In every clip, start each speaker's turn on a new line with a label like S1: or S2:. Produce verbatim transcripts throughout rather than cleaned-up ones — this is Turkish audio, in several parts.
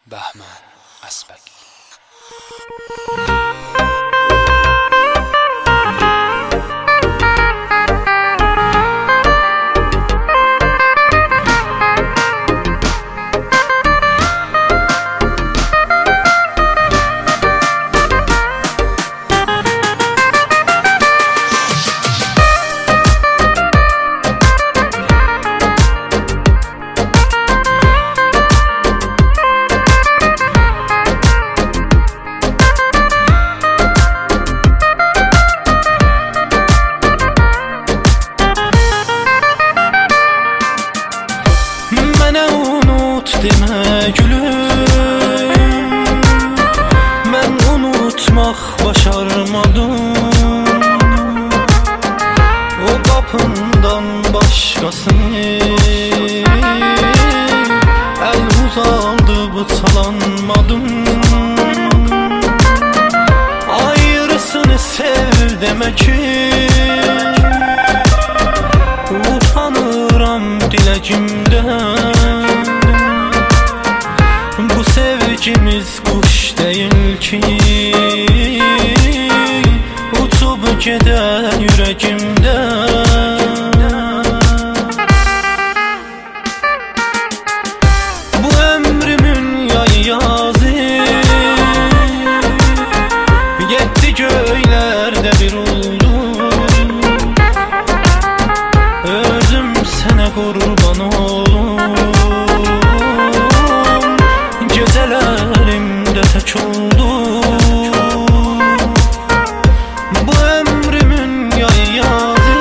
S1: Bahman Asbagi.
S2: Demə gülüm, mən unutmaq başarmadım. O qapından başqasını əl uzaldıb çalanmadım. Ayrısını sev demə ki, utanıram diləcimdən. Bu sevgimiz kuş değil ki, uçub gedər yüreğimden. Bu ömrümün yay yazı, yetti göylerde bir oldu. Özüm sənə qurban olum, gecelerimde tek oldu. Bu ömrümün yay yazı,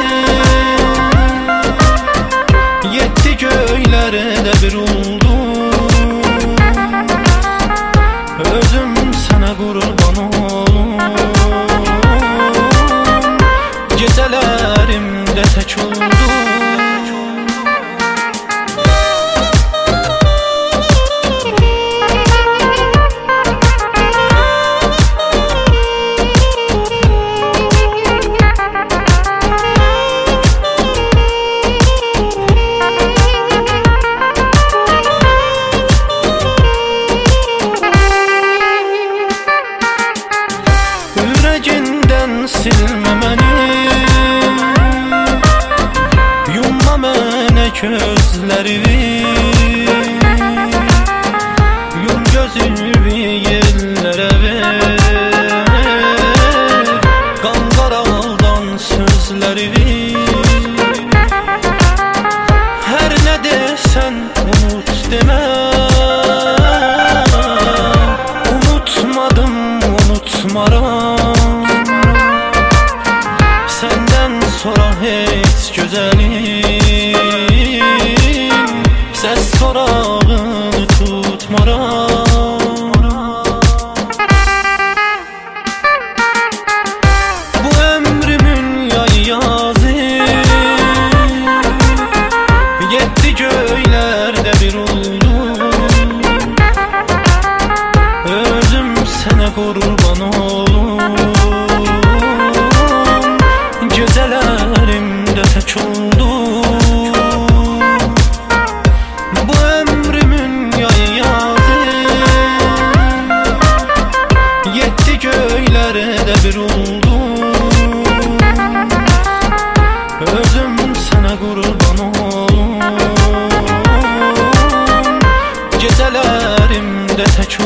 S2: yetti göylerde bir oldu. Özüm sana kurban olum, gecelerimde tek oldu. Silme beni, yumma mənə gözlərimi, yum gözümü yerlərə ver, qanlar aldan sözlərimi. Hər nə desən unut demə, unutmadım, unutmaram. Senden sonra hiç güzelim, ses sorağını tutmaram. Bu ömrümün yay yazı, yetti göylerde bir oldu. Özüm sənə qurban olum, gecelerimde tek oldu. Bu ömrümün yay yazı, yetti göylerde bir oldu. Özüm sana kurban olum, gecelerimde tek oldu.